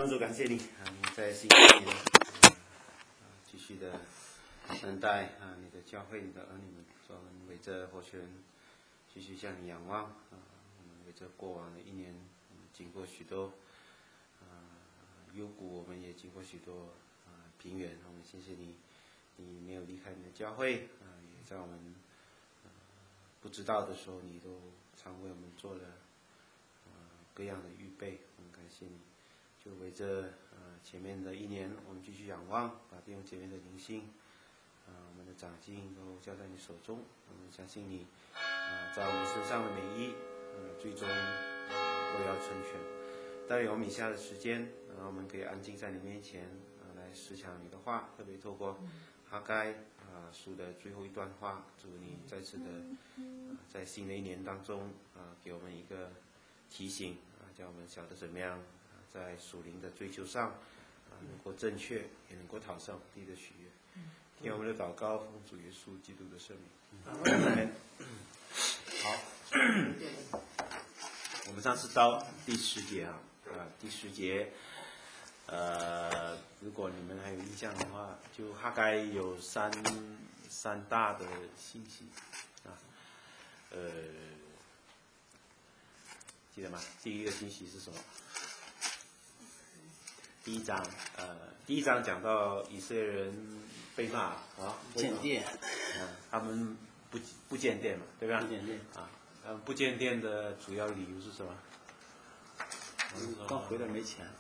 主感谢你啊！你在新的一年继续的恩待啊，你的教会、你的儿女们，说我们围着活泉继续向你仰望啊！我们围着过往的一年，我们经过许多幽谷，我们也经过许多平原。我们谢谢你，你没有离开你的教会啊，也在我们不知道的时候，你都常为我们做了各样的预备。我们感谢你。就围着前面的一年，我们继续仰望，把弟兄姐妹的灵性我们的长进都交在你手中。我们相信你在我们身上的美意最终都要成全。但有我们以下的时间我们可以安静在你面前来思想你的话，特别透过哈该书的最后一段话，祝你再次的在新的一年当中给我们一个提醒叫我们晓得怎么样在属灵的追求上能够正确，也能够讨上帝的喜悦。听我们的祷告，奉主耶稣基督的圣名。好，我们上次到第10节第10节，如果你们还有印象的话，就哈该有三大的信息记得吗？第一个信息是什么？第一章讲到以色列人被骂建殿， 他们不建殿嘛，对吧？ 不建殿不建殿的主要理由是什么？ 刚回来没钱。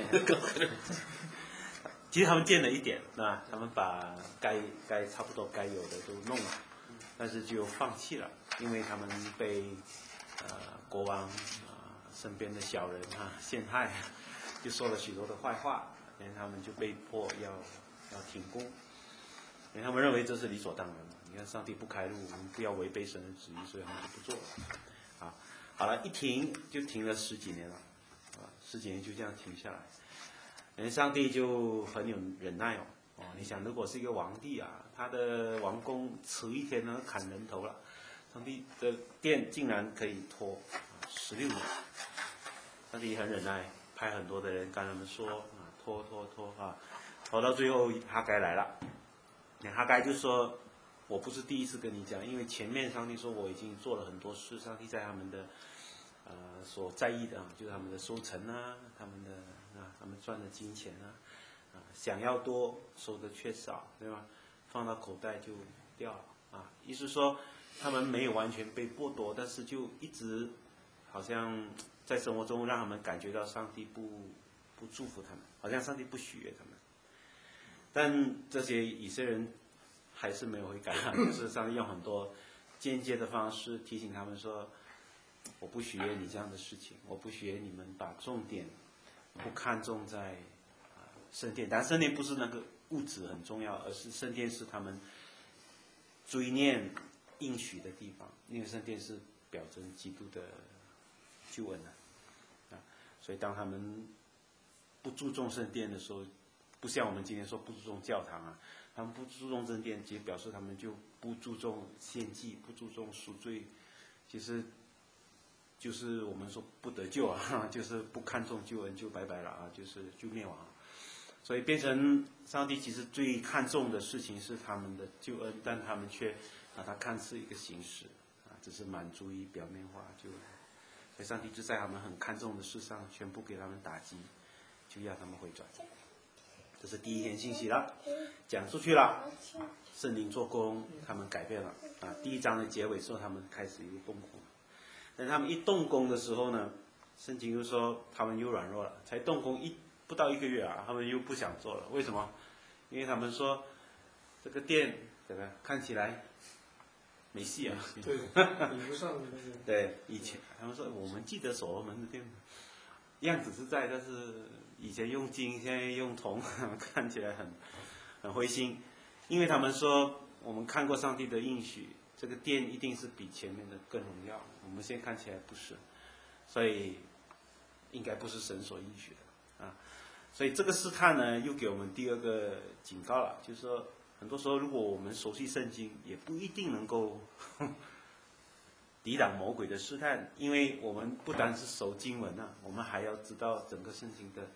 其实他们建了一点，他们把该差不多该有的都弄了，但是就放弃了，因为他们被国王身边的小人陷害。就说了许多的坏话，然后他们就被迫要停工，因为他们认为这是理所当然的。你看上帝不开路，我们不要违背神的旨意，所以他们就不做了。好了，一停就停了10几年了，10几年就这样停下来。人上帝就很有忍耐你想，如果是一个皇帝他的王宫迟一天呢砍人头了，上帝的殿竟然可以拖16年，上帝很忍耐。派很多的人跟他们说拖到最后哈该来了。哈该就说，我不是第一次跟你讲，因为前面上帝说我已经做了很多事，上帝在他们的所在意的就是他们的收成他们的他们赚的金钱想要多收的却少，对吧？放到口袋就掉了意思说他们没有完全被剥夺，但是就一直好像在生活中让他们感觉到上帝不祝福他们，好像上帝不喜悦他们。但这些以色列人还是没有悔改，就是上帝用很多间接的方式提醒他们说，我不喜悦你这样的事情，我不喜悦你们把重点不看重在圣殿。但圣殿不是那个物质很重要，而是圣殿是他们追念应许的地方，因为圣殿是表征基督的救恩所以当他们不注重圣殿的时候，不像我们今天说不注重教堂他们不注重圣殿，其实表示他们就不注重献祭，不注重赎罪，其实就是我们说不得救就是不看重救恩就拜拜了就灭亡了。所以变成上帝其实最看重的事情是他们的救恩，但他们却把它看似一个形式只是满足于表面化救恩。所以上帝就在他们很看重的事上全部给他们打击，就要他们回转。这是第一天信息了，讲出去了，圣灵做工，他们改变了第一章的结尾说他们开始又动工，但他们一动工的时候呢，圣经就说他们又软弱了，才动工不到1个月他们又不想做了。为什么？因为他们说这个店怎么样，看起来没戏对，比不上对，以前他们说我们记得所罗门的殿样子是在，但是以前用金，现在用铜，看起来很灰心。因为他们说我们看过上帝的应许，这个殿一定是比前面的更荣耀，我们现在看起来不是，所以应该不是神所应许的所以这个试探呢，又给我们第二个警告了，就是说很多时候如果我们熟悉圣经，也不一定能够抵挡魔鬼的试探，因为我们不单是熟经文我们还要知道整个圣经的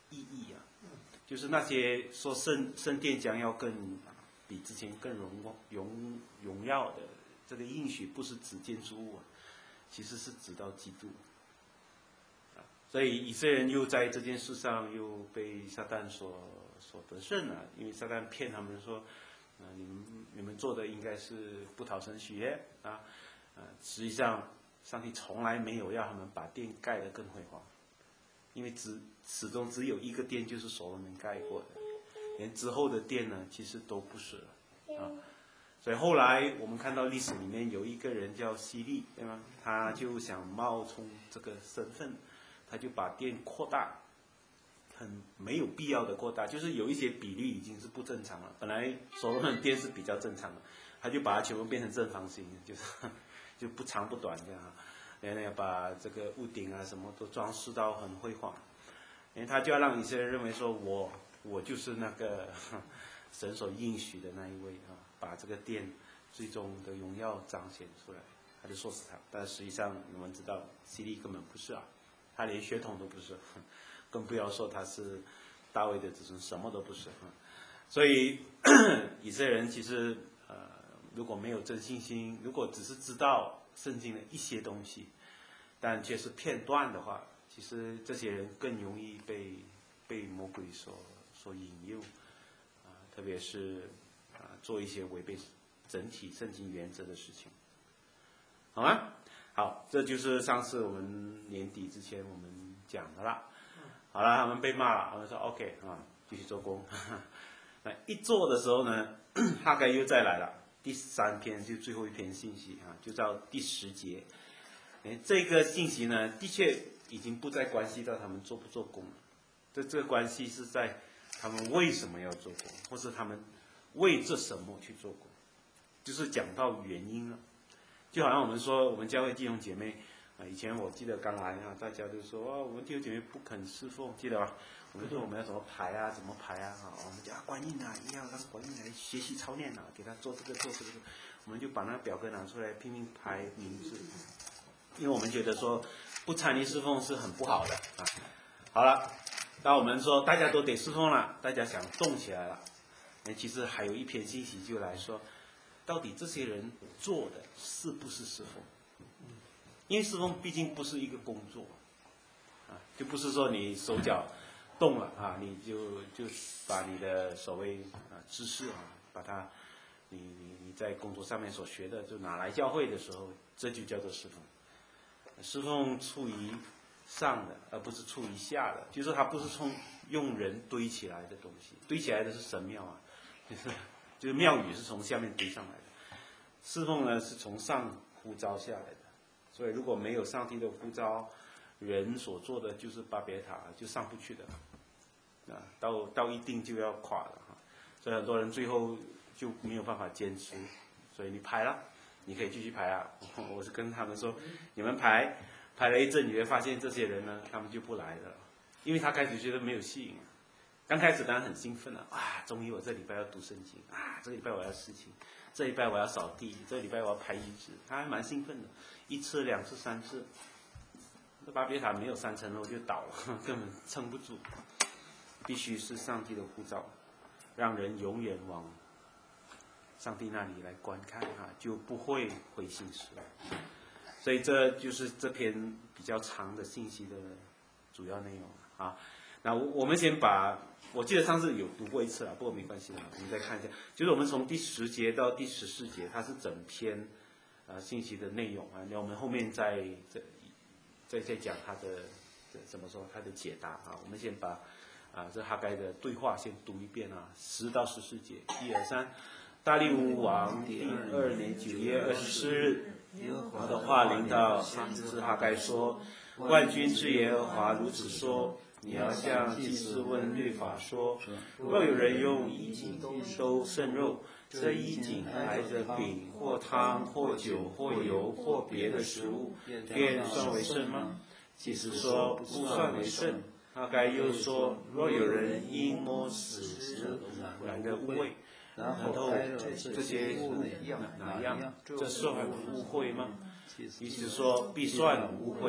意义啊，就是那些说圣殿将要比之前更荣耀的这个应许，不是指建筑物啊，其实是指到基督。所以以色列人又在这件事上又被撒旦所得胜了，因为撒旦骗他们说，你们做的应该是不讨神喜悦啊，实际上上帝从来没有要他们把殿盖得更辉煌，因为始终只有一个殿就是所罗门盖过的，连之后的殿呢其实都不是了啊。所以后来我们看到历史里面有一个人叫希利，对吗？他就想冒充这个身份。他就把殿扩大，很没有必要的扩大，就是有一些比例已经是不正常了。本来所罗门殿是比较正常的，他就把它全部变成正方形，就不长不短这样，然后把这个屋顶啊什么都装饰到很辉煌，因为他就要让以色列人认为说我就是那个神所应许的那一位啊，把这个殿最终的荣耀彰显出来，他就说死他。但实际上我们知道希利根本不是啊。他连血统都不是，更不要说他是大卫的子孙，什么都不是。所以以色列人其实如果没有真信心，如果只是知道圣经的一些东西，但却是片段的话，其实这些人更容易被魔鬼所引诱，特别是做一些违背整体圣经原则的事情，好吗？好，这就是上次我们年底之前我们讲的啦。好了，他们被骂了，他们说 OK 啊，继续做工。那一做的时候呢，哈该又再来了，第3篇就最后一篇信息啊，就到第10节。这个信息呢，的确已经不再关系到他们做不做工了，这个关系是在他们为什么要做工，或是他们为这什么去做工，就是讲到原因了。就好像我们说，我们教会弟兄姐妹以前我记得刚来啊，大家都说我们弟兄姐妹不肯侍奉，记得吧？我们说我们要怎么排啊，怎么排啊？我们讲管印啊，一定要让管印来学习操练啊，给他做这个做这个，我们就把那个表格拿出来拼命排名字，因为我们觉得说不参与侍奉是很不好的啊。好了，那我们说大家都得侍奉了，大家想动起来了，其实还有一篇信息就来说，到底这些人做的是不是侍奉？因为侍奉毕竟不是一个工作，就不是说你手脚动了啊，你就把你的所谓知识把它你在工作上面所学的就拿来教会的时候，这就叫做侍奉。侍奉出于上的，而不是出于下的，就是它不是从用人堆起来的东西，堆起来的是神庙啊，就是庙宇是从下面堆上来的，侍奉呢是从上呼召下来的。所以如果没有上帝的呼召，人所做的就是巴别塔，就上不去的，到一定就要垮了哈。所以很多人最后就没有办法坚持，所以你排了，你可以继续排啊。我是跟他们说，你们排了一阵，你会发现这些人呢，他们就不来了，因为他开始觉得没有吸引。刚开始当然很兴奋了，终于我这礼拜要读圣经啊，这礼拜我要事情，这礼拜我要扫地，这礼拜我要排遗址，他还蛮兴奋的。1次、2次、3次，这巴别塔没有3层楼就倒了，根本撑不住。必须是上帝的呼召，让人永远往上帝那里来观看就不会灰心失望。所以这就是这篇比较长的信息的主要内容啊。那我们先把，我记得上次有读过一次了，不过没关系我们再看一下，就是我们从第10节到第14节，它是整篇信息的内容那我们后面再讲它的怎么说它的解答我们先把这哈该的对话先读一遍10到14节，1、2、3。大利乌王第2年9月24日，耶和华的话临到先知哈该说：万军之耶和华如此说，你要向祭司问律法说，若有人用衣襟收剩肉，这衣襟含着饼或汤或酒或油或别的食物，便算为圣吗？祭司说不算为圣。哈该又说，若有人因摸死尸染的污秽，然后这些哪样？这算污秽吗？意思说必算污秽。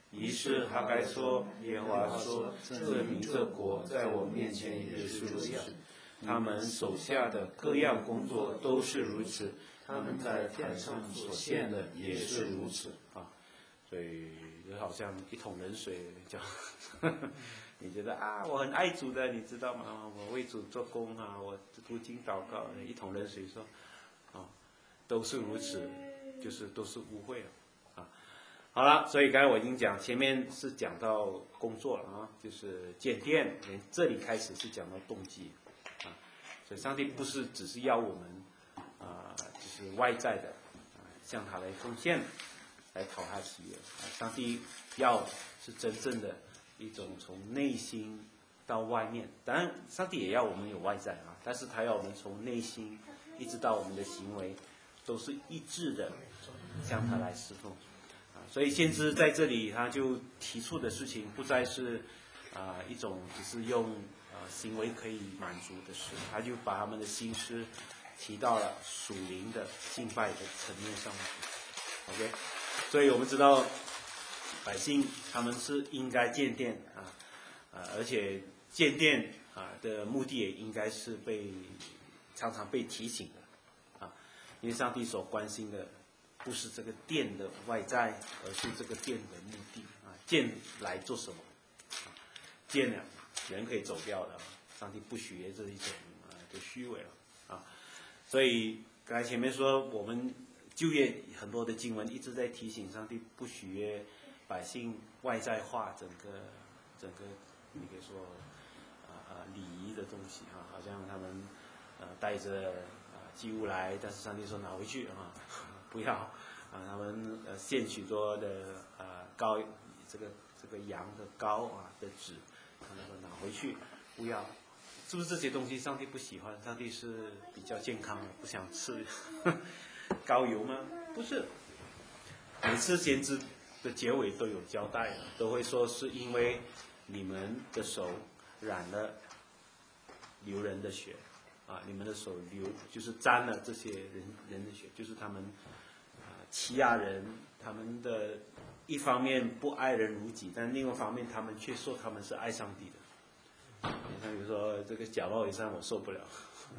于是哈该说：耶和华说，这民这国在我面前也是如此，他们手下的各样工作都是如此，他们在坛上所献的也是如此啊。所以就好像一桶冷水叫你觉得啊，我很爱主的，你知道吗？我为主做工啊，我读经祷告，一桶冷水说，啊，都是如此，就是都是污秽了，啊，好了，所以刚才我已经讲，前面是讲到工作了啊，就是建殿，这里开始是讲到动机，啊，所以上帝不是只是要我们就是外在的，向他来奉献，来讨他喜悦，上帝要是真正的一种从内心到外面，当然上帝也要我们有外在啊，但是他要我们从内心一直到我们的行为都是一致的向他来侍奉啊，所以先知在这里他就提出的事情不再是一种只是用行为可以满足的事，他就把他们的心思提到了属灵的敬拜的层面上面。OK， 所以我们知道百姓他们是应该建殿而且建殿的目的也应该是常常被提醒的因为上帝所关心的不是这个殿的外在，而是这个殿的目的建来做什么？建了人可以走掉的，上帝不许悦这一种就虚伪了所以刚才前面说我们旧约很多的经文一直在提醒上帝不许悦百姓外在化整个你可以说礼仪的东西好像他们带着祭物来，但是上帝说拿回去不要他们献许多的膏这个羊的膏的脂，他们说拿回去不要。是不是这些东西上帝不喜欢？上帝是比较健康的，不想吃高油吗？不是，每次先知的结尾都有交代的，都会说是因为你们的手染了流人的血你们的手就是沾了这些人的血，就是他们欺压人，他们的一方面不爱人如己，但另外一方面他们却说他们是爱上帝的。像比如说这个假冒伪善我受不了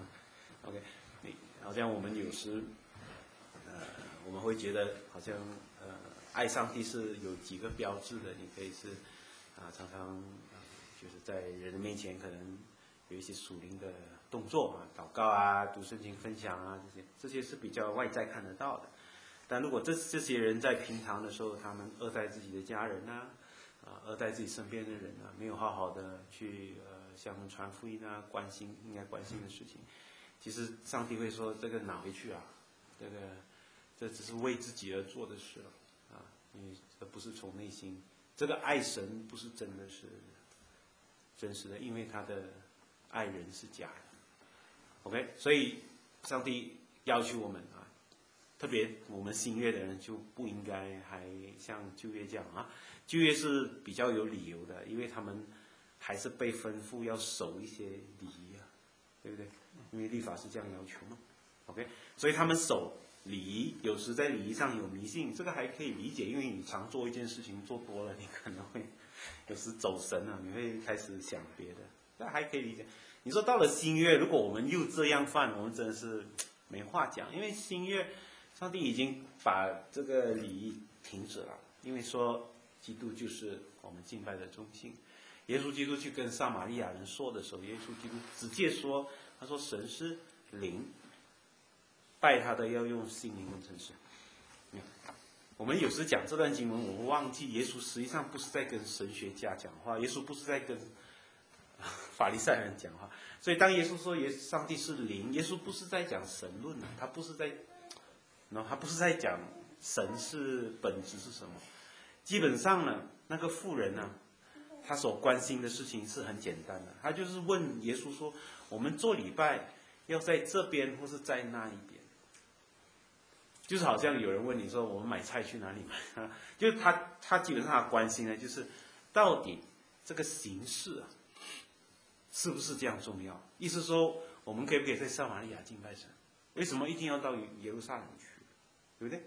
OK， 好像我们有时我们会觉得好像爱上帝是有几个标志的，你可以是常常就是在人的面前可能有一些属灵的动作祷告读圣经分享这些是比较外在看得到的。但如果这些人在平常的时候，他们恶待自己的家人恶待自己身边的人没有好好的去向他们传福音应该关心的事情，其实上帝会说这个拿回去这只是为自己而做的事了因为这不是从内心，这个爱神不是真的是真实的，因为他的爱人是假的。OK， 所以上帝要求我们特别我们新约的人就不应该还像旧约这样旧约是比较有理由的，因为他们还是被吩咐要守一些礼仪对不对？因为律法是这样要求嘛。OK， 所以他们守礼仪，有时在礼仪上有迷信，这个还可以理解，因为你常做一件事情做多了，你可能会有时走神你会开始想别的，这还可以理解。你说到了新约，如果我们又这样犯，我们真的是没话讲，因为新约上帝已经把这个礼仪停止了，因为说基督就是我们敬拜的中心。耶稣基督去跟撒玛利亚人说的时候，耶稣基督直接说，他说神是灵，拜他的要用心灵跟诚实。我们有时讲这段经文，我们忘记耶稣实际上不是在跟神学家讲话，耶稣不是在跟法利赛人讲话。所以当耶稣说上帝是灵，耶稣不是在讲神论他不是在讲神是本质是什么。基本上呢，那个妇人他所关心的事情是很简单的，他就是问耶稣说，我们做礼拜要在这边或是在那一边，就是好像有人问你说我们买菜去哪里买就是他基本上他关心的就是到底这个形式是不是这样重要，意思说我们可不可以在撒玛利亚敬拜神，为什么一定要到耶路撒冷去，对不对？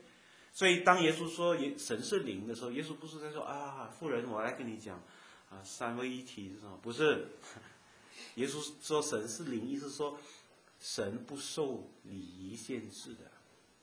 所以当耶稣说神是灵的时候，耶稣不是在说啊，妇人，我来跟你讲啊，三位一体是什么？不是，耶稣说神是灵，意思说神不受礼仪限制的。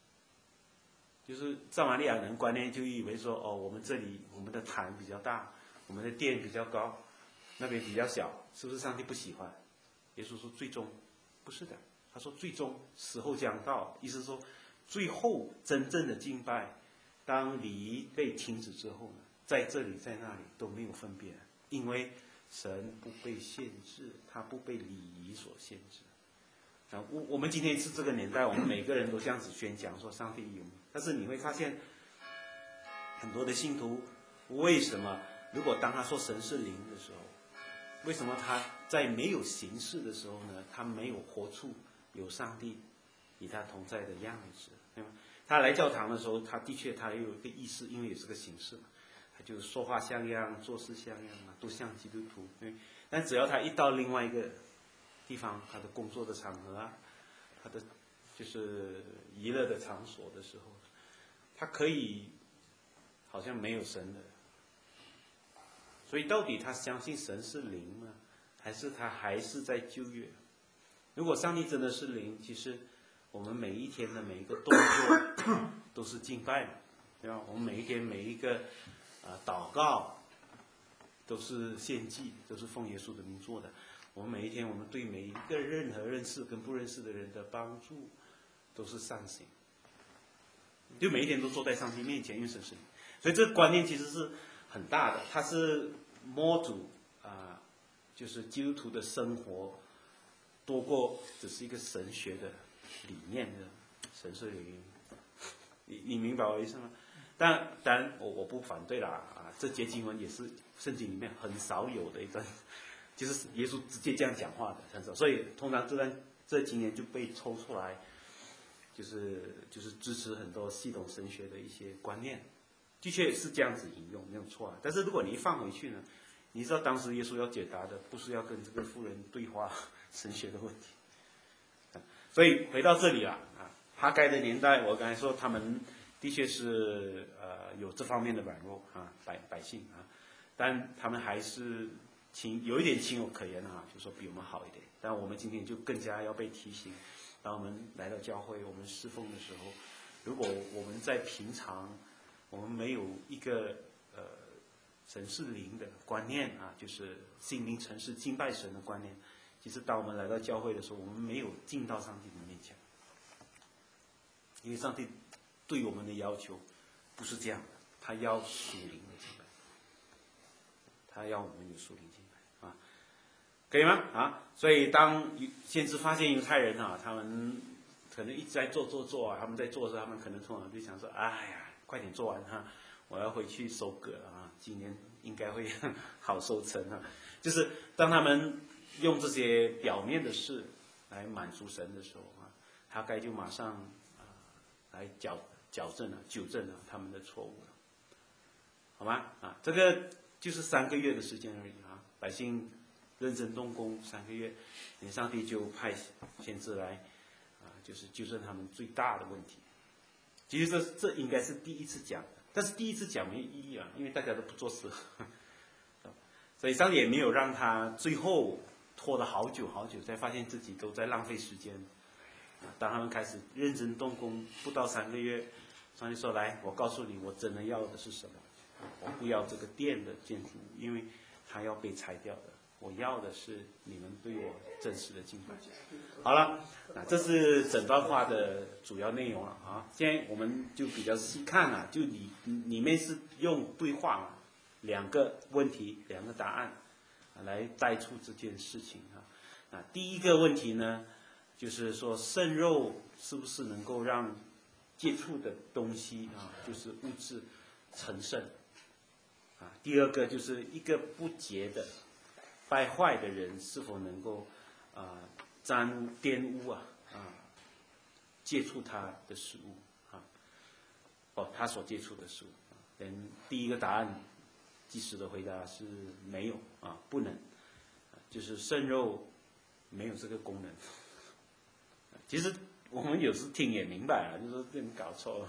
就是撒玛利亚人观念就以为说，哦，我们这里我们的坛比较大，我们的殿比较高，那边比较小，是不是上帝不喜欢？耶稣说最终不是的，他说最终时候将到，意思说最后真正的敬拜，当礼仪被停止之后呢，在这里在那里都没有分别，因为神不被限制，他不被礼仪所限制。啊，我们今天是这个年代，我们每个人都这样子宣讲说上帝有，但是你会发现很多的信徒为什么，如果当他说神是灵的时候，为什么他在没有形式的时候呢，他没有活出有上帝与他同在的样子，对吗？他来教堂的时候，他的确他也有一个意识，因为有这个形式嘛，他就说话像样，做事像样嘛，都像基督徒。对，但只要他一到另外一个地方，他的工作的场合啊，他的就是娱乐的场所的时候，他可以好像没有神的。所以到底他相信神是灵呢，还是他还是在旧约？如果上帝真的是灵，其实我们每一天的每一个动作都是敬拜嘛，对吧？我们每一天每一个祷告都是献祭，都是奉耶稣的名做的。我们每一天，我们对每一个任何认识跟不认识的人的帮助，都是善行。就每一天都坐在上帝面前，因为神是灵，所以这个观念其实是很大的，它是模组就是基督徒的生活多过只是一个神学的理念的神是灵。你明白我意思吗？当然我不反对啦这节经文也是圣经里面很少有的一段，就是耶稣直接这样讲话的很少，所以通常这经年就被抽出来，就是支持很多系统神学的一些观念，的确是这样子引用没有错但是如果你一放回去呢，你知道当时耶稣要解答的不是要跟这个妇人对话神学的问题，所以回到这里哈该的年代，我刚才说他们的确是有这方面的软弱百姓但他们还是有一点情有可原就说比我们好一点。但我们今天就更加要被提醒，当我们来到教会，我们侍奉的时候，如果我们在平常我们没有一个神是灵的观念就是心灵诚实敬拜神的观念，其实当我们来到教会的时候，我们没有进到上帝的面前，因为上帝对我们的要求不是这样的，他要属灵的敬拜，他要我们有属灵敬拜可以吗所以当先知发现犹太人他们可能一直在做他们在做的时候，他们可能通常就想说，哎呀，快点做完我要回去收割了今年应该会好收成就是当他们用这些表面的事来满足神的时候他该就马上来纠正他们的错误了，好吗这个就是3个月的时间而已百姓认真动工3个月，上帝就派先知来就是纠正他们最大的问题。其实这应该是第一次讲的，但是第一次讲没意义因为大家都不做事所以上帝也没有让他最后拖了好久才发现自己都在浪费时间当他们开始认真动工不到3个月，上帝说，来，我告诉你我真的要的是什么，我不要这个殿的建筑物，因为它要被拆掉的，我要的是你们对我真实的敬拜。好了这是整段话的主要内容了现在我们就比较细看就里面是用对话2个问题2个答案来带出这件事情第一个问题呢，就是说圣肉是不是能够让接触的东西就是物质成圣第二个就是一个不洁的败坏的人是否能够沾污玷污接触他的食物他所接触的食物第一个答案及时的回答是没有不能就是圣肉没有这个功能其实我们有时听也明白就是这搞错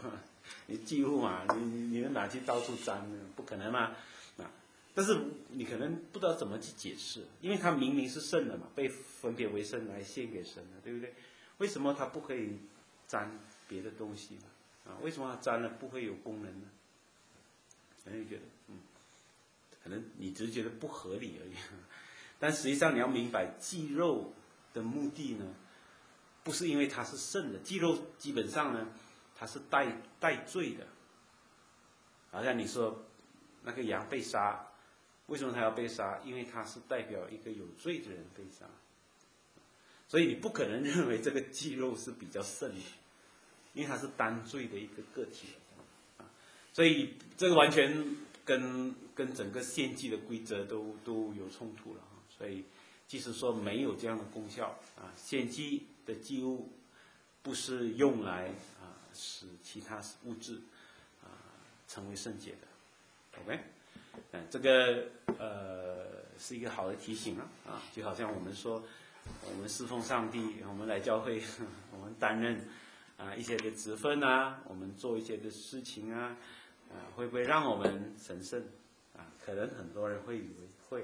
你祭物嘛，你能拿去到处沾呢？不可能嘛，啊！但是你可能不知道怎么去解释，因为它明明是圣的嘛，被分别为圣来献给神的，对不对？为什么它不可以沾别的东西呢？啊，为什么它沾了不会有功能呢？可能觉得，可能你只是觉得不合理而已。但实际上你要明白，祭肉的目的呢，不是因为它是圣的，祭肉基本上呢，它是带罪的。好像你说那个羊被杀，为什么它要被杀？因为它是代表一个有罪的人被杀，所以你不可能认为这个祭肉是比较圣的，因为它是担罪的一个个体。所以这个完全跟整个献祭的规则都有冲突了。所以即使说没有这样的功效啊，献祭的祭物不是用来使其他物质成为圣洁的 ，OK？ 这个是一个好的提醒啊，就好像我们说，我们侍奉上帝，我们来教会，我们担任一些的职分啊，我们做一些的事情啊，会不会让我们神圣啊？可能很多人会以为会。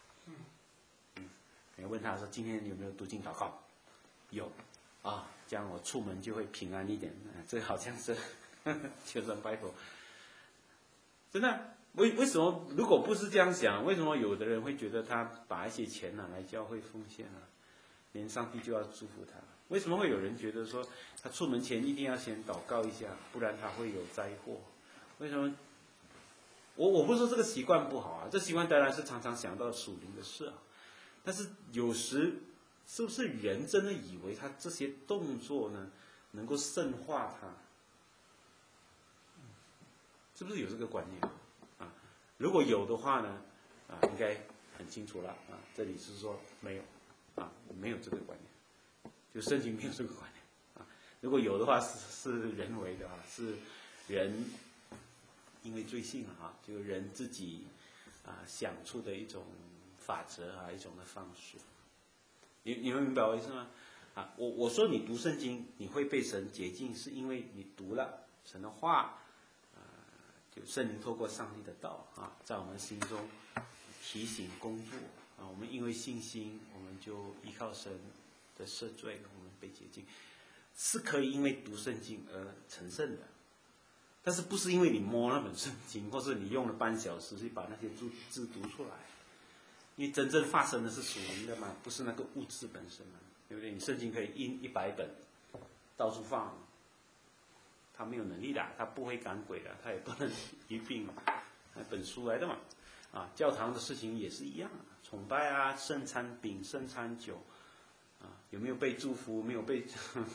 你问他说今天有没有读经祷告？有啊，这样我出门就会平安一点。这好像是Children's Bible。真的，为什么如果不是这样想，为什么有的人会觉得他把一些钱拿来教会奉献啊，连上帝就要祝福他？为什么会有人觉得说他出门前一定要先祷告一下，不然他会有灾祸？为什么？我不是说这个习惯不好啊，这习惯当然是常常想到属灵的事啊。但是有时是不是人真的以为他这些动作呢能够圣化他？是不是有这个观念啊？如果有的话呢，应该很清楚了啊。这里是说没有啊，没有这个观念，就圣经没有这个观念啊。如果有的话是人为的啊，是人因为罪性啊，就人自己想出的一种法则啊，一种的方式。你们明白我意思吗？我说你读圣经你会被神洁净，是因为你读了神的话。就圣灵透过上帝的道在我们心中提醒工作我们因为信心，我们就依靠神的赦罪，我们被洁净，是可以因为读圣经而成圣的。但是不是因为你摸那本圣经，或是你用了半小时去把那些字读出来，因为真正发生的是属灵的嘛，不是那个物质本身嘛，对不对？你圣经可以印100本，到处放。他没有能力的，他不会赶鬼的，他也不能医病，那本书来的嘛。教堂的事情也是一样，崇拜啊，圣餐饼、圣餐酒，有没有被祝福？没有被，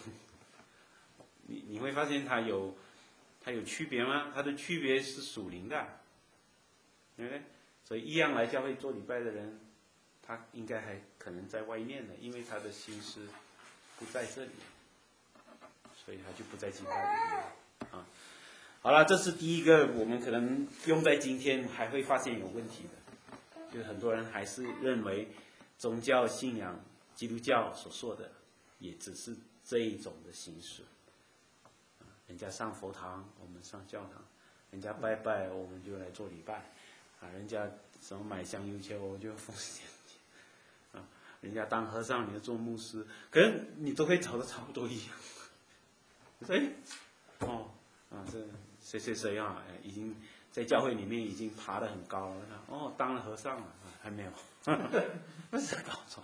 你会发现它有区别吗？它的区别是属灵的，对不对？所以一样来教会做礼拜的人，他应该还可能在外面的，因为他的心思不在这里。所以他就不在敬拜里面好了，这是第一个，我们可能用在今天还会发现有问题的，就是很多人还是认为宗教信仰基督教所说的也只是这一种的形式。人家上佛堂，我们上教堂；人家拜拜，我们就来做礼拜人家什么买香油钱，我们就奉献人家当和尚，你就做牧师，可能你都可以找得差不多一样。这谁已经在教会里面已经爬得很高了，当了和尚了，还没有，那是搞错。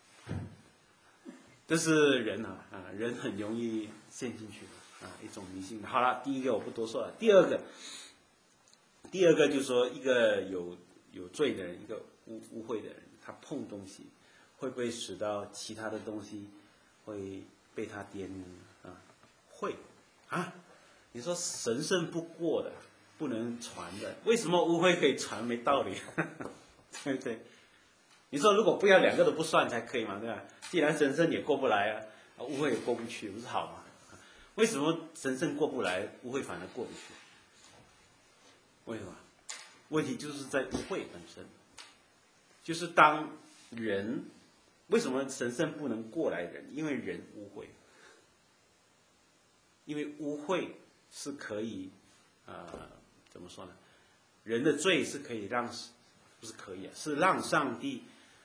这是人人很容易陷进去的一种迷信。好了，第一个我不多说了，第二个就是说一个有罪的人，一个污秽的人，他碰东西会不会使到其他的东西会被他玷污会你说神圣不过的，不能传的，为什么污秽可以传？没道理，对不对？你说如果不要两个都不算才可以嘛，对吧？既然神圣也过不来污秽也过不去，不是好吗？为什么神圣过不来，污秽反而过不去？为什么？问题就是在污秽本身，就是当人为什么神圣不能过来人？因为人污秽。因为污秽是可以，怎么说呢？人的罪是可以让，不是可以啊，是让上帝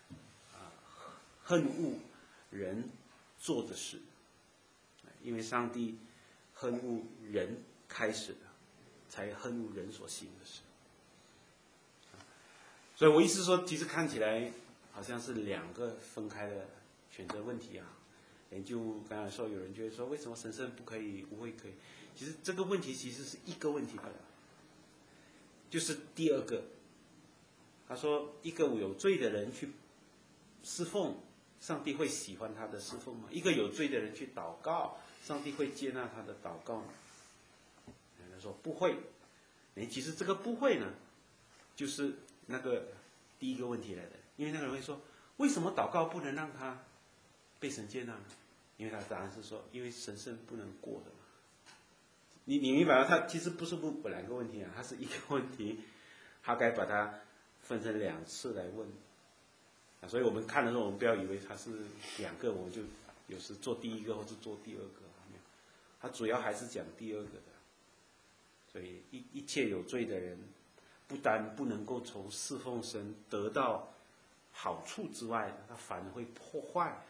恨恶人做的事，因为上帝恨恶人开始的，才恨恶人所行的事。所以我意思说，其实看起来好像是两个分开的选择问题啊。就刚才说，有人觉得说，为什么神圣不可以，污秽可以？其实这个问题其实是一个问题罢了，就是第二个。他说，一个有罪的人去侍奉，上帝会喜欢他的侍奉吗？一个有罪的人去祷告，上帝会接纳他的祷告吗？他说不会。其实这个不会呢，就是那个第一个问题来的。因为那个人会说，为什么祷告不能让他被神接纳呢？因为他的答案是说，因为神圣不能过的嘛。你明白吗？他其实不是问本来个问题啊，它是一个问题，他该把它分成两次来问。所以我们看的时候，我们不要以为它是两个，我们就有时做第一个或者做第二个，他主要还是讲第二个的。所以一切有罪的人，不但不能够从侍奉神得到好处之外，他反而会破坏。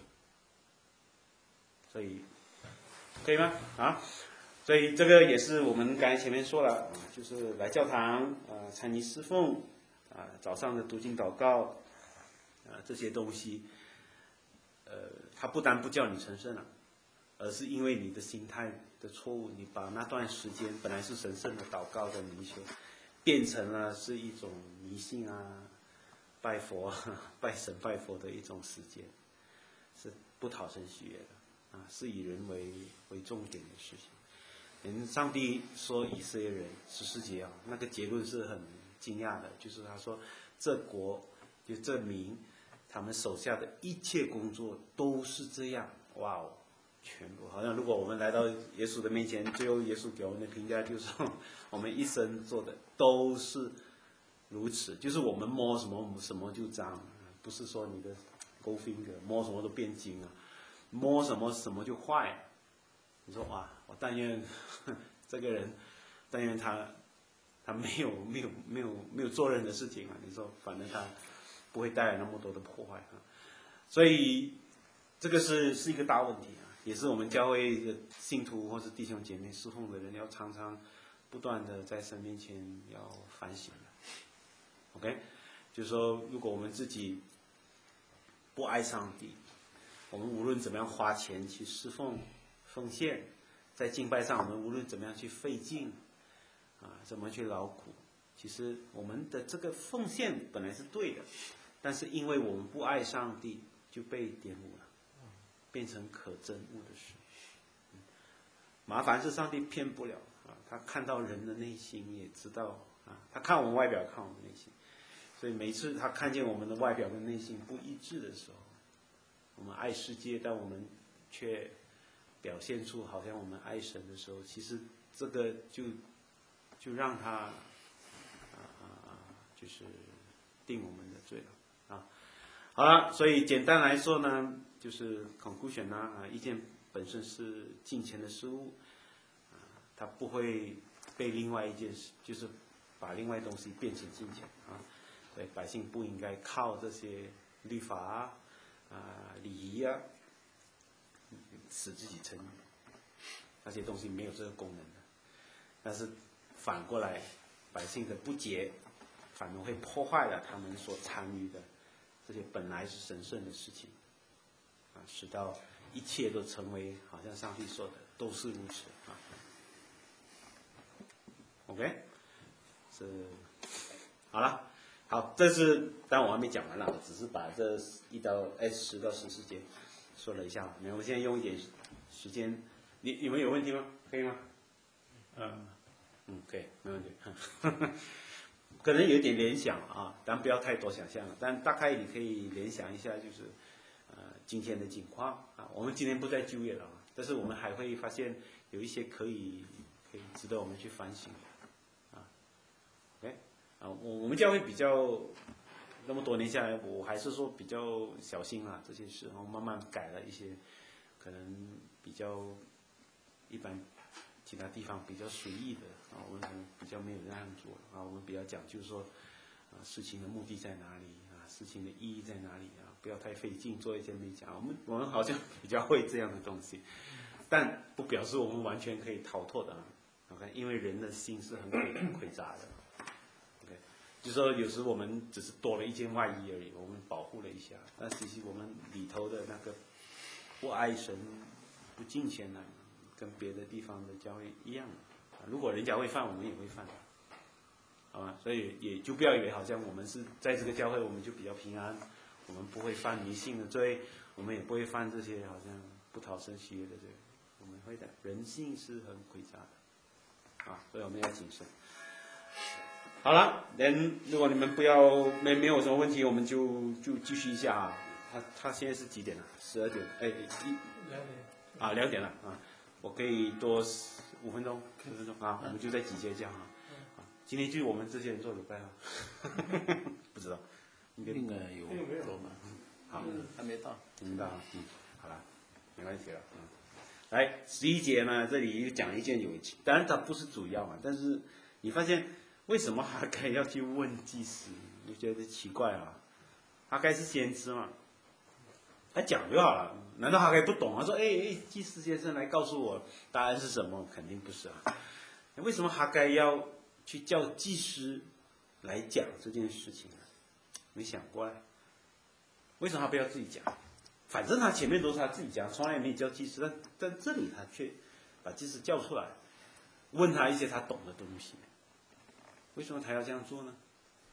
所以可以吗？所以这个也是我们刚才前面说了，就是来教堂参与侍奉早上的读经祷告这些东西，它不但不叫你成圣了，而是因为你的心态的错误，你把那段时间本来是神圣的祷告的灵修，变成了是一种迷信拜佛拜神拜佛的一种时间，是不讨神喜悦的是以人为重点的事情。上帝说以色列人14节那个结论是很惊讶的，就是他说这国就这民他们手下的一切工作都是这样。哇哦，全部好像如果我们来到耶稣的面前，最后耶稣给我们的评价就是我们一生做的都是如此，就是我们摸什么什么就脏，不是说你的 gold finger 摸什么都变金摸什么什么就坏。你说哇，我但愿这个人，但愿他没有做任何事情你说反正他不会带来那么多的破坏所以这个是一个大问题也是我们教会的信徒或是弟兄姐妹侍奉的人要常常不断的在神面前要反省的。OK， 就是说如果我们自己不爱上帝，我们无论怎么样花钱去侍奉奉献，在敬拜上我们无论怎么样去费劲怎么去劳苦，其实我们的这个奉献本来是对的，但是因为我们不爱上帝，就被玷污了，变成可憎恶的事。麻烦是上帝骗不了他看到人的内心，也知道他看我们外表，看我们内心，所以每次他看见我们的外表跟内心不一致的时候，我们爱世界，但我们却表现出好像我们爱神的时候，其实这个就让他就是定我们的罪了好了，所以简单来说呢，就是 conclusion 意见本身是金钱的事物它不会被另外一件事，就是把另外东西变成金钱对，百姓不应该靠这些律法礼仪使自己成义，那些东西没有这个功能的。但是反过来，百姓的不洁反而会破坏了他们所参与的这些本来是神圣的事情使到一切都成为好像上帝说的都是如此OK， 是好了。好，这是当然我还没讲完了，我只是把这10到14节说了一下。我们现在用一点时间，你们有问题吗？可以吗？可以，没问题。可能有点联想但不要太多想象了。但大概你可以联想一下，就是今天的情况我们今天不再就业了但是我们还会发现有一些可以值得我们去反省OK。我们教会比较那么多年下来，我还是说比较小心这些事，然后慢慢改了一些可能比较一般其他地方比较随意的啊，我们比较没有那样做啊，我们比较讲究说事情的目的在哪里啊，事情的意义在哪里啊，不要太费劲做一些没讲，我们好像比较会这样的东西，但不表示我们完全可以逃脱的啊。OK， 因为人的心是很诡诈的。OK， 就是说有时我们只是多了一件外衣而已，我们保护了一下，但其实我们里头的那个不爱神、不敬虔呢，跟别的地方的教会一样的。如果人家会犯，我们也会犯。好吧，所以也就不要以为好像我们是在这个教会我们就比较平安，我们不会犯迷信的罪，我们也不会犯这些好像不讨神喜悦的罪，我们会的。人性是很诡诈的，所以我们要谨慎。好了，如果你们没有什么问题，我们就继续一下啊。他现在是几点了？12点，2点。2点了啊，我可以多5分钟、10分钟啊，我们就在几节这样啊。今天就我们这些人做礼拜啊，不知道，应该有多吗？ 好， 还没到， 好了，没关系了。来11节呢，这里又讲一件有趣，当然它不是主要嘛，但是你发现为什么哈该要去问祭司？你觉得奇怪啊？哈该是先知嘛，他讲就好了，难道哈该不懂啊？说祭司先生来告诉我答案是什么？肯定不是啊。为什么哈该要去叫祭司来讲这件事情呢？没想过来，为什么他不要自己讲？反正他前面都是他自己讲，从来也没叫祭司，但这里他却把祭司叫出来，问他一些他懂的东西。为什么他要这样做呢？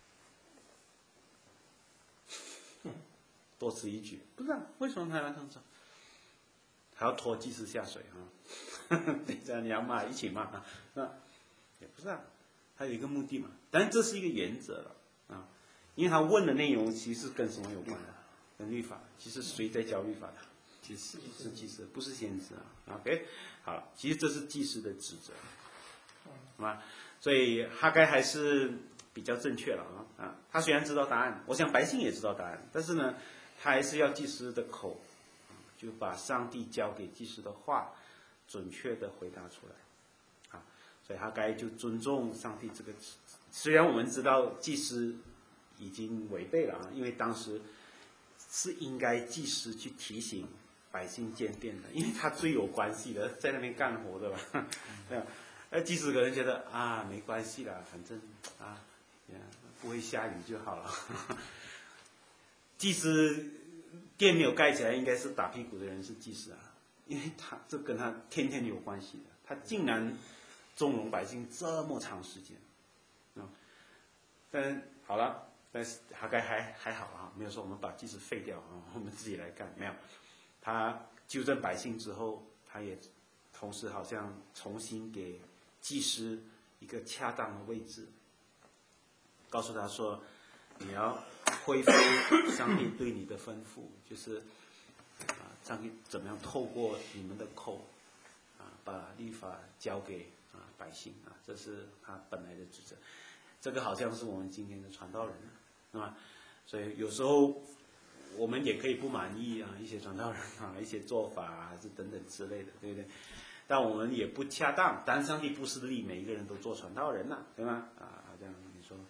多此一举，不是啊？为什么他要这样做？还要拖祭司下水啊？等一下你要骂一起骂啊？也不是啊，他有一个目的嘛。当然这是一个原则了啊，因为他问的内容其实跟什么有关的？跟律法。其实谁在教律法的？祭司，是祭司，不是先知啊。OK， 好了，其实这是祭司的职责，好吧？所以哈该还是比较正确了啊。他虽然知道答案，我想百姓也知道答案，但是呢，他还是要祭司的口，就把上帝交给祭司的话，准确的回答出来，啊，所以哈该就尊重上帝这个。虽然我们知道祭司已经违背了啊，因为当时是应该祭司去提醒百姓建殿的，因为他最有关系的，在那边干活的吧，对吧？祭司可能觉得没关系啦，反正不会下雨就好了。祭司殿没有盖起来，应该是打屁股的人是祭司啊，因为这跟他天天有关系的，他竟然纵容百姓这么长时间，但好了，但是哈该还好啊，没有说我们把祭司废掉啊，我们自己来干，没有。他纠正百姓之后，他也同时好像重新给祭司一个恰当的位置，告诉他说，你要恢复上帝对你的吩咐，就是上帝怎么样透过你们的口把律法交给百姓啊，这是他本来的职责。这个好像是我们今天的传道人，是吧？所以有时候我们也可以不满意一些传道人一些做法还是等等之类的，对不对？但我们也不恰当，当然上帝不是立每一个人都做传道人呐，对吗？好像你说，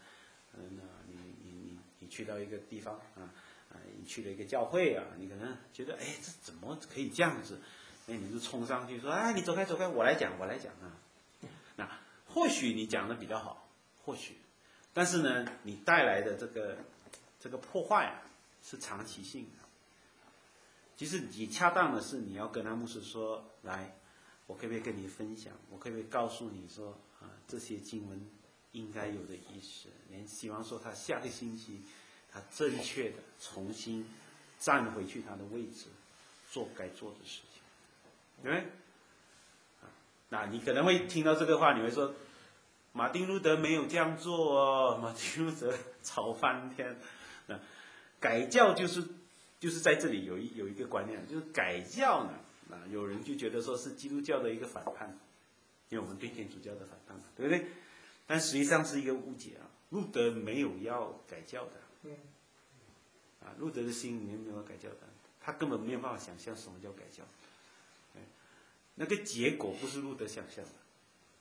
你去到一个地方你去了一个教会你可能觉得这怎么可以这样子？你就冲上去说你走开走开，我来讲啊。那或许你讲的比较好。或许，但是呢，你带来的这个破坏是长期性的。其实你恰当的是，你要跟他牧师说，来，我可不可以跟你分享？我可不可以告诉你说这些经文应该有的意思？连希望说他下个星期，他正确的重新站回去他的位置，做该做的事情，对不对？那你可能会听到这个话，你会说，马丁路德没有这样做哦，马丁路德吵翻天。改教就是在这里有一个观念，就是改教呢，有人就觉得说是基督教的一个反叛，因为我们对天主教的反叛嘛，对不对？但实际上是一个误解路德没有要改教的，路德的心里面没有改教的，他根本没有办法想象什么叫改教，那个结果不是路德想象的。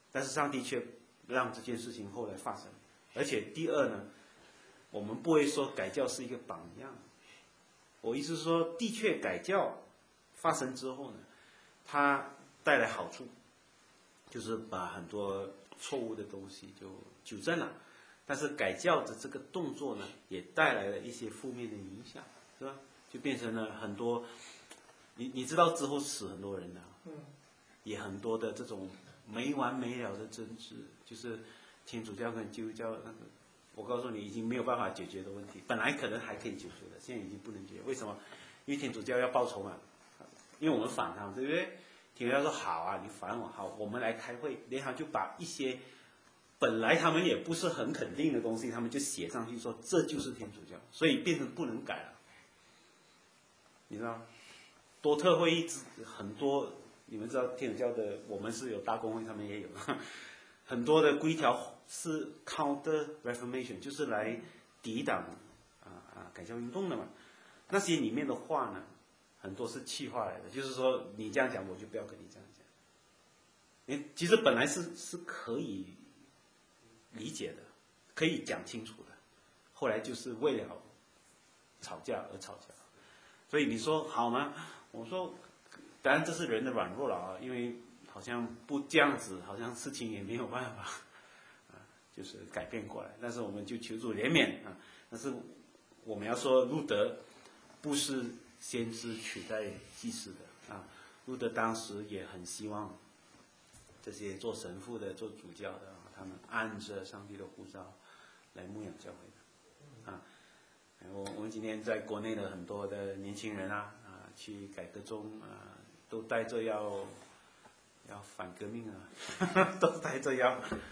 但是上帝却让这件事情后来发生。而且第二呢，我们不会说改教是一个榜样。我意思是说，的确改教发生之后呢，它带来好处，就是把很多错误的东西就纠正了。但是改教的这个动作呢，也带来了一些负面的影响，是吧？就变成了很多，你知道之后死很多人的，也很多的这种没完没了的争执，就是天主教跟基督教那个，我告诉你已经没有办法解决的问题，本来可能还可以解决的，现在已经不能解决。为什么？因为天主教要报仇嘛，因为我们反他们，对不对？天主教说好啊，你反我好，我们来开会，然后就把一些本来他们也不是很肯定的东西，他们就写上去说这就是天主教，所以变成不能改了。你知道吗？多特会议很多，你们知道天主教的，我们是有大公会，他们也有很多的规条是 counter reformation， 就是来抵挡改教运动的嘛。那些里面的话呢，很多是气话来的，就是说你这样讲，我就不要跟你这样讲。其实本来是可以理解的，可以讲清楚的，后来就是为了吵架而吵架。所以你说好吗？我说，当然这是人的软弱了啊，因为好像不这样子，好像事情也没有办法就是改变过来。但是我们就求主怜悯啊。但是我们要说，路德不是先知取代祭司的啊。路德当时也很希望这些做神父的、做主教的他们按着上帝的呼召来牧养教会的啊。我们今天在国内的很多的年轻人去改革中都带着要反革命都带着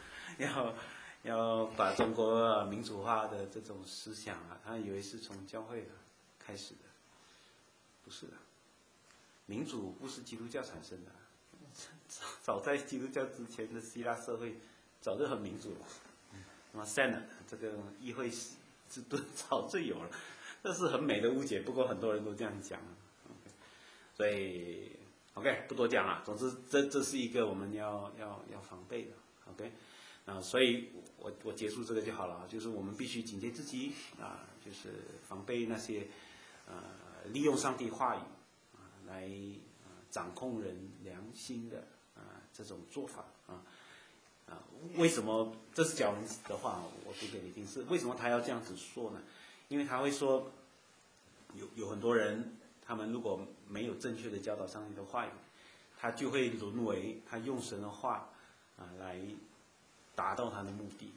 要把中国民主化的这种思想他以为是从教会开始的，不是的。民主不是基督教产生的，早在基督教之前的希腊社会早就很民主了。那么 Senate 这个议会制度早就有了，这是很美的误解，不过很多人都这样讲。所以 OK 不多讲了。总之这是一个我们要防备的 OK。所以我结束这个就好了，就是我们必须警戒自己就是防备那些利用上帝话语来掌控人良心的这种做法为什么这是教文的话，我读给你听，是为什么他要这样子说呢？因为他会说有很多人，他们如果没有正确的教导上帝的话语，他就会沦为他用神的话来达到他的目的。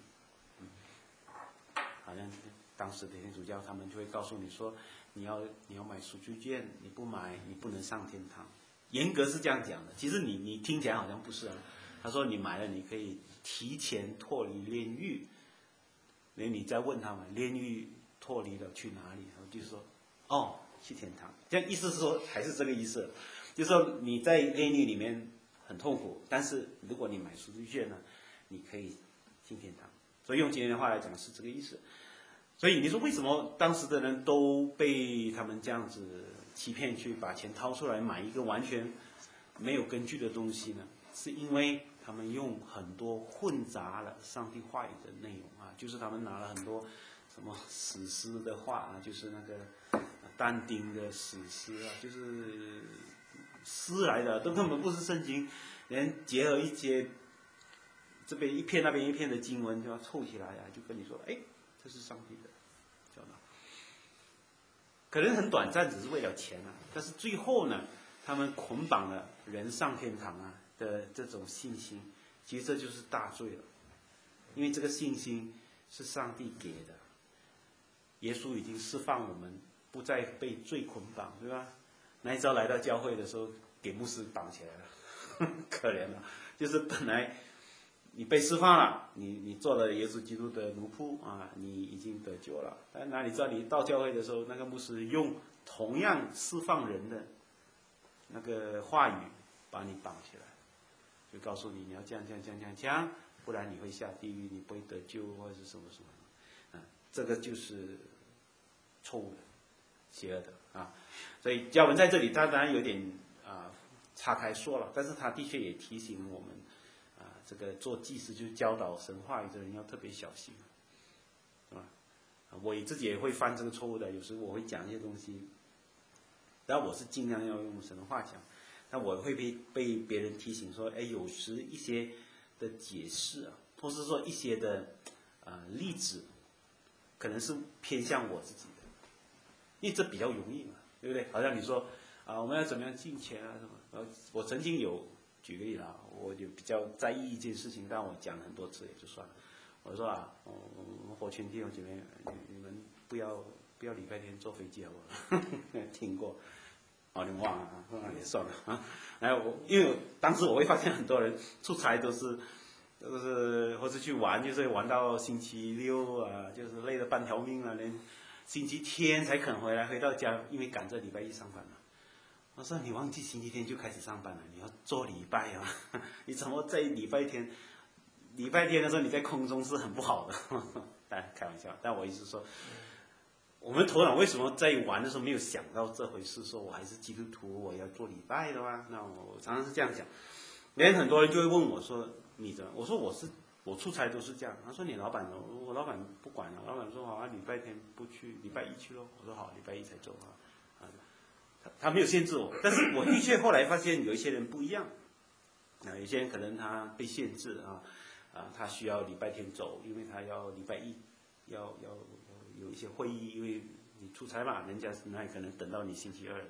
好像当时的天主教他们就会告诉你说，你要买赎罪券，你不买你不能上天堂。严格是这样讲的，其实你听起来好像不是啊。他说你买了你可以提前脱离炼狱，你再问他们炼狱脱离了去哪里，然后就是说去天堂。这样意思是说还是这个意思，就是说你在炼狱里面很痛苦，但是如果你买赎罪券呢，你可以进天堂。所以用今天的话来讲是这个意思。所以你说为什么当时的人都被他们这样子欺骗，去把钱掏出来买一个完全没有根据的东西呢？是因为他们用很多混杂了上帝话语的内容就是他们拿了很多什么史诗的话就是那个但丁的史诗就是诗来的，都根本不是圣经，连结合一些这边一片那边一片的经文就要凑起来就跟你说这是上帝的教导，可能很短暂，只是为了钱但是最后呢，他们捆绑了人上天堂的这种信心，其实这就是大罪了。因为这个信心是上帝给的，耶稣已经释放我们不再被罪捆绑，对吧？那一朝来到教会的时候给牧师绑起来了可怜了，就是本来你被释放了，你做了耶稣基督的奴仆你已经得救了，但哪里知道你到教会的时候，那个牧师用同样释放人的那个话语把你绑起来，就告诉你要这样，不然你会下地狱，你不会得救或者是什么什么这个就是错误的、邪恶的所以教文在这里他当然有点岔开说了，但是他的确也提醒我们这个做祭司就是教导神话语的人要特别小心，是吧？我自己也会犯这个错误的，有时我会讲一些东西，但我是尽量要用神的话讲，但我会被别人提醒说，哎，有时一些的解释啊，或是说一些的例子，可能是偏向我自己的，因为这比较容易嘛，对不对？好像你说我们要怎么样进钱啊什么，我曾经有举个例啦，我就比较在意一件事情，但我讲很多次也就算了。我说我们火圈弟兄姐妹，你们不要礼拜天坐飞机好不好？听过，你忘了也算了啊。然后因为当时我会发现很多人出差都是或是去玩，就是玩到星期六啊，就是累得半条命了，连星期天才肯回到家，因为赶着礼拜一上班嘛。我说你忘记星期天就开始上班了，你要做礼拜啊，你怎么在礼拜天的时候你在空中是很不好的，但开玩笑。但我意思说，我们头脑为什么在玩的时候没有想到这回事？说我还是基督徒，我要做礼拜的吗？那我常常是这样讲。连很多人就会问我说你怎么？我说我出差都是这样。他说你老板呢？我老板不管了，老板说好啊，礼拜天不去，礼拜一去咯。我说好，礼拜一才走啊。他没有限制我，但是我的确后来发现有一些人不一样。有些人可能他被限制他需要礼拜天走，因为他要礼拜一要有一些会议，因为你出差嘛，人家那可能等到你星期二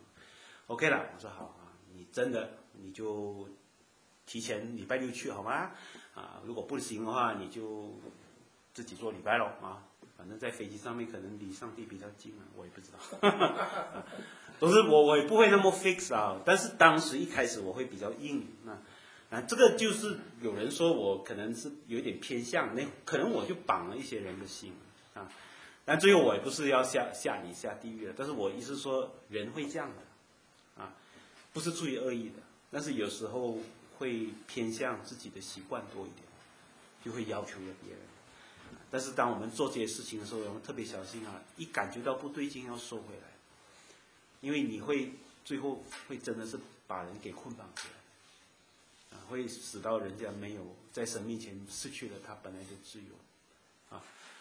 OK 了，我说好啊，你真的你就提前礼拜六去好吗？如果不行的话，你就自己做礼拜咯啊。反正在飞机上面可能离上帝比较近我也不知道。都是我也不会那么 fix 但是当时一开始我会比较硬这个就是有人说我可能是有点偏向，那可能我就绑了一些人的心但最后我也不是要下你下地狱的，但是我意思说人会这样的不是出于恶意的，但是有时候会偏向自己的习惯多一点，就会要求别人。但是当我们做这些事情的时候，我们特别小心一感觉到不对劲要收回来，因为你会最后会真的是把人给捆绑起来会使到人家没有在神面前失去了他本来的自由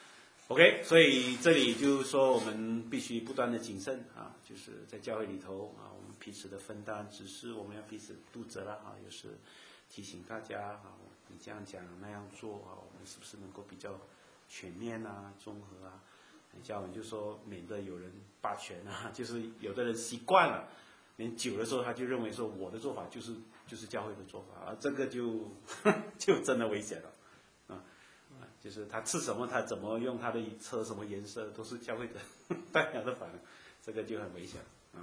OK， 所以这里就是说我们必须不断的谨慎就是在教会里头我们彼此的分担指示，我们要彼此督责了有时提醒大家你这样讲那样做我们是不是能够比较全面综合教文就说免得有人霸权就是有的人习惯了，连久的时候他就认为说我的做法就是教会的做法这个就真的危险了就是他吃什么他怎么用他的车什么颜色都是教会的代表的反应，这个就很危险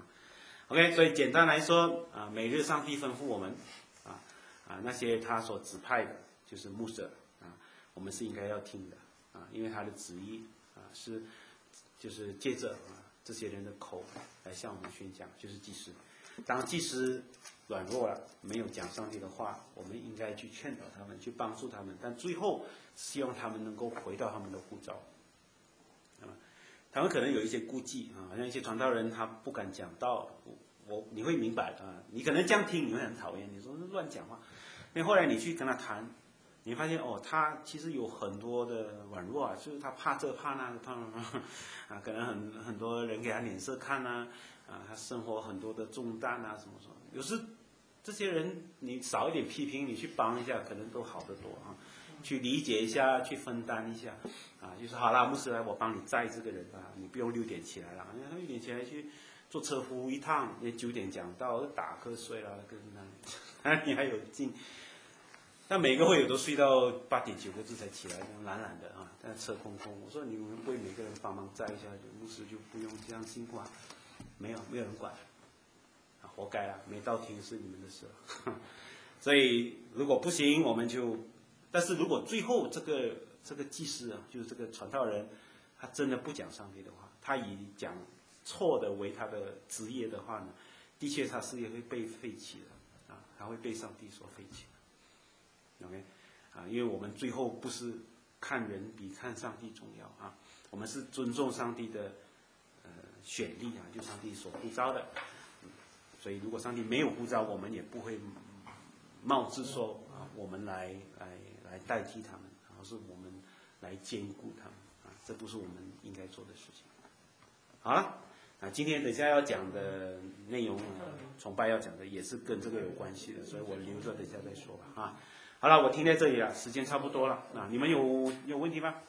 OK， 所以简单来说每日上帝吩咐我们那些他所指派的就是牧者我们是应该要听的因为他的旨意是就是借着这些人的口来向我们宣讲，就是祭司。当祭司软弱了，没有讲上帝的话，我们应该去劝导他们，去帮助他们，但最后希望他们能够回到他们的呼召。他们可能有一些顾忌好像一些传道人他不敢讲道，你会明白你可能这样听你会很讨厌，你说乱讲话，因为后来你去跟他谈。你发现他其实有很多的软弱就是他怕这怕那怕可能很多人给他脸色看他生活很多的重担什么什么。有时这些人你少一点批评，你去帮一下，可能都好得多去理解一下，去分担一下就是好啦，牧师来我帮你载这个人你不用6点起来了，6点起来去坐车服务一趟，也9点讲到打瞌睡了，跟那你还有劲。但每个会友都睡到8点9个字才起来，懒懒的但车空空。我说你们为每个人帮忙载一下，牧师就不用这样辛苦没有人管活该没到庭是你们的事所以如果不行，我们就，但是如果最后这个祭司就是这个传道人，他真的不讲上帝的话，他以讲错的为他的职业的话呢，的确他事业会被废弃的他会被上帝所废弃的。OK， 因为我们最后不是看人比看上帝重要我们是尊重上帝的选立就上帝所呼召的所以如果上帝没有呼召，我们也不会冒之说我们来代替他们，然后是我们来兼顾他们啊，这不是我们应该做的事情。好了，今天等一下要讲的内容崇拜要讲的也是跟这个有关系的，所以我留着等一下再说吧啊。好了，我停在这里了，时间差不多了啊，你们有问题吗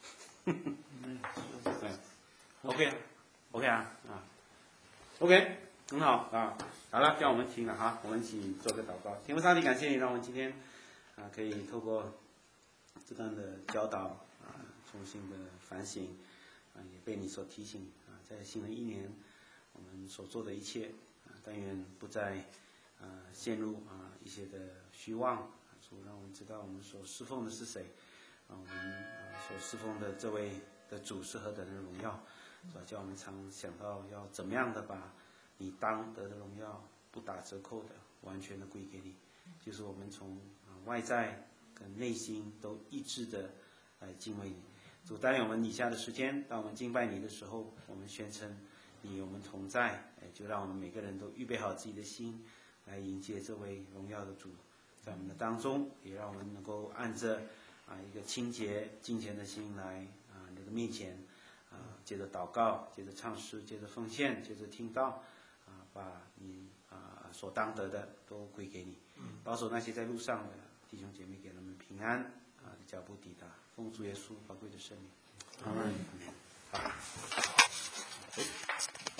？OK 啊，OK， 很好啊。好了，叫我们停了哈，我们一起做个祷告。天父上帝，感谢你让我们今天可以透过这段的教导重新的反省也被你所提醒在新的一年我们所做的一切但愿不再陷入一些的虚妄，主让我们知道我们所侍奉的是谁，我们所侍奉的这位的主是何等的荣耀，主叫我们常想到要怎么样的把你当得的荣耀不打折扣的完全的归给你，就是我们从外在跟内心都一致的来敬畏你。主带领我们以下的时间，当我们敬拜你的时候，我们宣称你与我们同在，就让我们每个人都预备好自己的心来迎接这位荣耀的主在我们的当中，也让我们能够按着一个清洁敬虔的心来你的面前接着祷告，接着唱诗，接着奉献，接着听道把你所当得的都归给你，保守那些在路上的弟兄姐妹，给他们平安脚步抵达，奉主耶稣宝贵的圣名，阿门。